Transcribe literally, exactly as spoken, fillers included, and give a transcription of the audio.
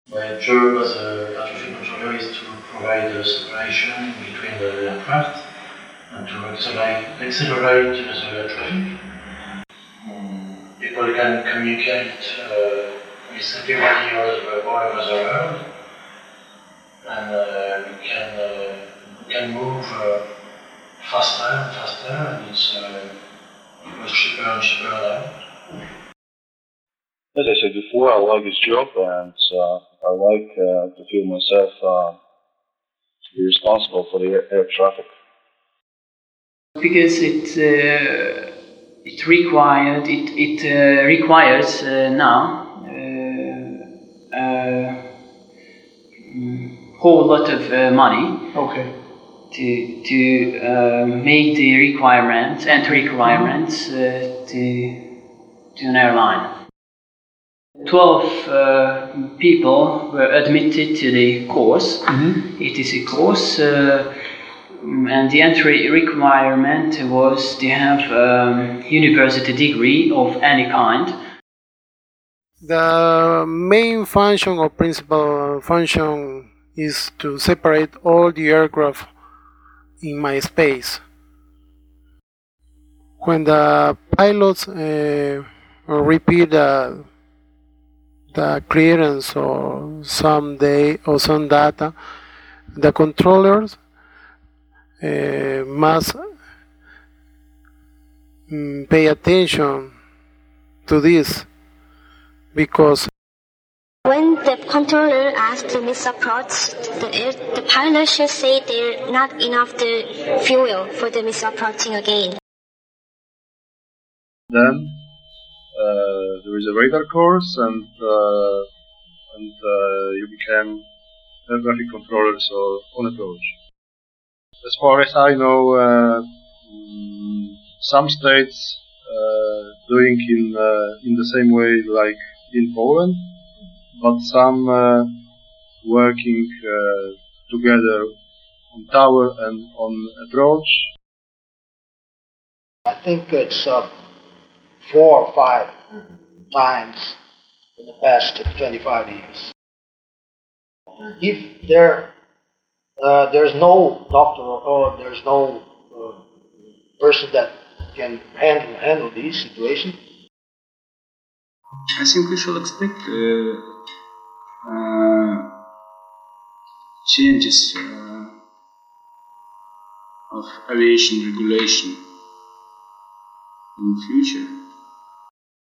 My job as a air traffic controller is to provide the separation between the aircraft and to accelerate, accelerate the air traffic. Um, people can communicate uh, with everybody all, all over the world, and uh, we can uh, we can move uh, faster and faster, and it's uh, it was cheaper and cheaper now. As I said before, I like this job, and uh, I like uh, to feel myself uh, to be responsible for the air, air traffic. Because it uh, it required it it uh, requires uh, now uh, a whole lot of uh, money. Okay. To to uh, make the requirements and requirements uh, to to an airline. Twelve uh, people were admitted to the course. Mm-hmm. It is a course, uh, and the entry requirement was to have a university degree of any kind. The main function or principal function is to separate all the aircraft in my space. When the pilots uh, repeat the the clearance or some day or some data, the controllers uh, must um, pay attention to this, because when the controller asks to miss approach, the, air, the pilot should say there's not enough the fuel for the miss approaching again. Then uh, there is a radar course, and uh, and uh, you become air traffic controller, so on approach. As far as I know, uh, mm, some states uh, doing in uh, in the same way like in Poland, but some uh, working uh, together on tower and on approach. I think it's uh, four or five times in the past twenty-five years. If there uh, there's no doctor or there's no uh, person that can handle handle these situations, I think we should expect uh, uh, changes uh, of aviation regulation in the future.